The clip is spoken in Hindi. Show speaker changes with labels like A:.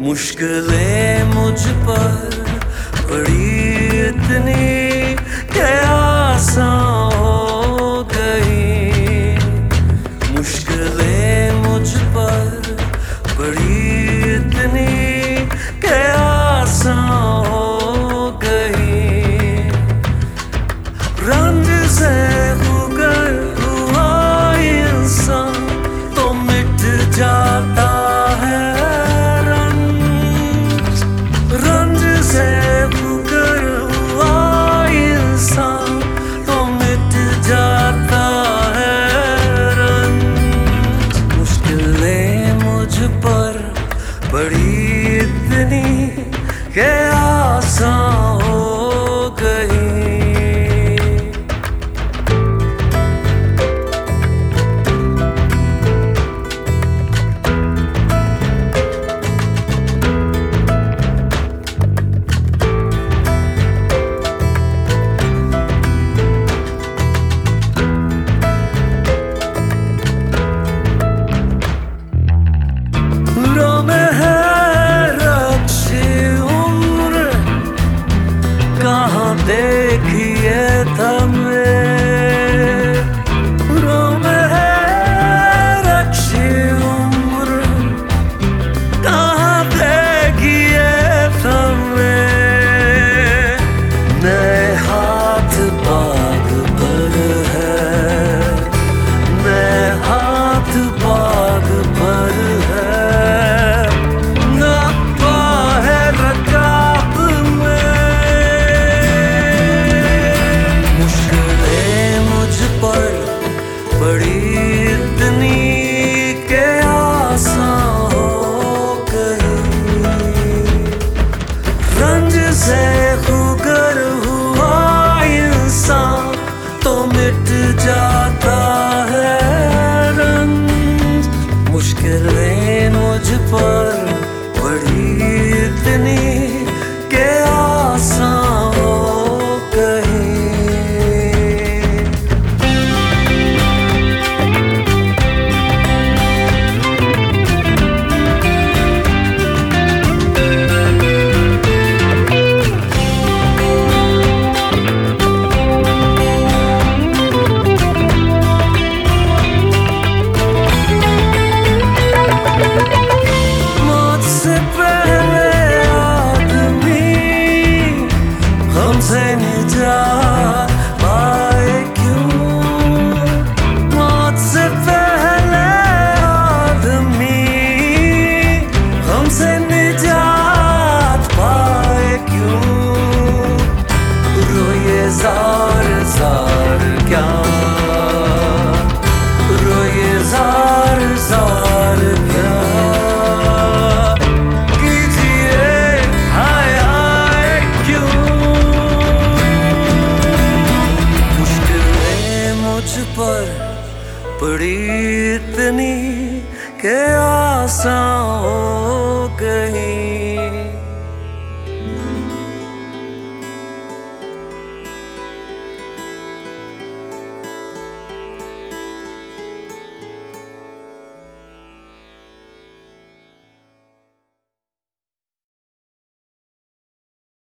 A: मुश्किलें मुझ पर पड़ी इतनी कि आसान हो गई। मुश्किलें मुझ पर पड़ी इतनी कि आसान हो गई। रंज से उगर हुआ इंसान तो मिट जाता है। रंज से उगर हुआ इंसान तो मिट जाता है रंज। मुश्किलें मुझ पर पड़ी इतनी कि आसान हो गई। देखिए थमे में है रक्षी उम्र, कहाँ देखिए थमे। नए हाथ बाग पर है, नए हाथ बाग पर है, नपा है रकाब में। बड़ी इतनी के आसान हो गई। रंज से उगर हुआ इंसान तो मिट जाता है रंज। मुश्किलें मुझ पर बड़ी इतनी के आसान हो गई। हमसे निजात पाए क्यों, मौत से पहले आदमी हमसे निजात पाए क्यों। रोए ज़ार ज़ार क्या, रोए ज़ार ज़ार क्या। पर पड़ी इतनी के आसान हो गई।